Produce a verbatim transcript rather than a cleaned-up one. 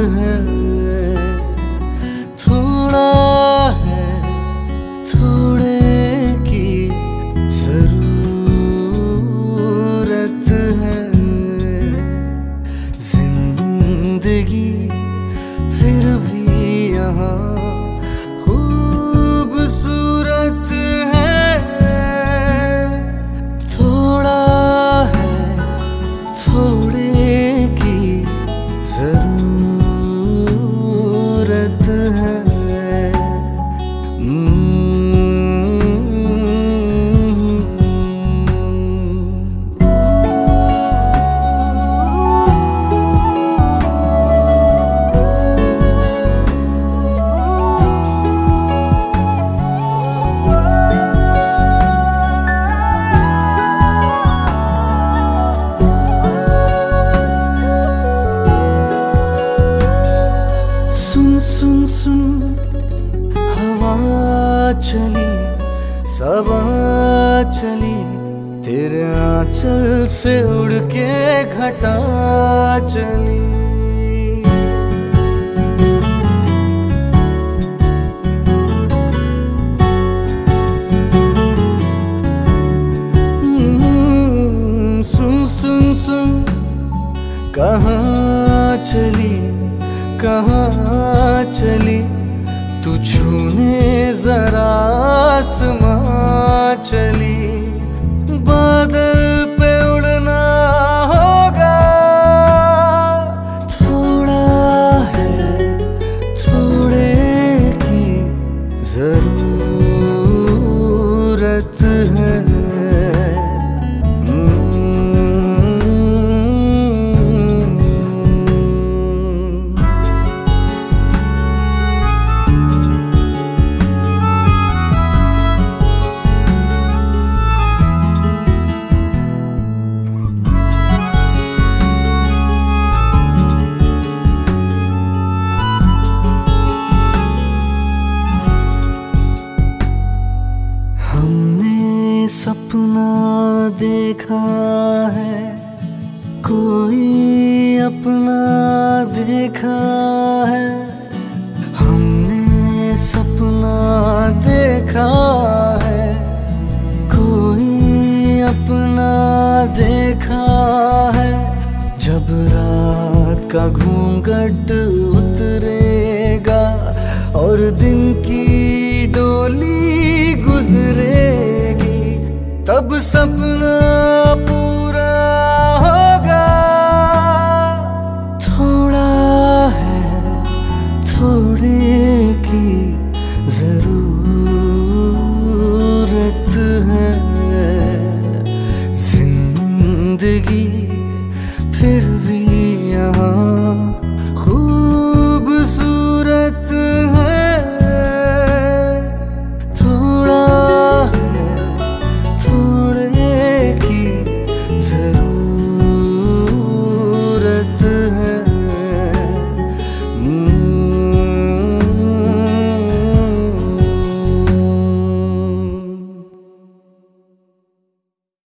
है, थोड़ा है, थोड़े की जरूरत है। जिंदगी फिर भी यहाँ खूबसूरत है, थोड़ा है, थोड़े की जरूरत है। सुन सुन सुन हवा चली, सबा चली, तेरे आंचल से उड़ के घटा चली। सुन सुन सुन कहाँ चली, कहाँ चली, तू छूने जरा आसमां चली। बादल पे उड़ना होगा, थोड़ा है, थोड़े की जरूरत है। सपना देखा है, कोई अपना देखा है। हमने सपना देखा है, कोई अपना देखा है। जब रात का घूंघट उतरेगा और दिन की डोली गुजरेगी, तब सपना पूरा होगा।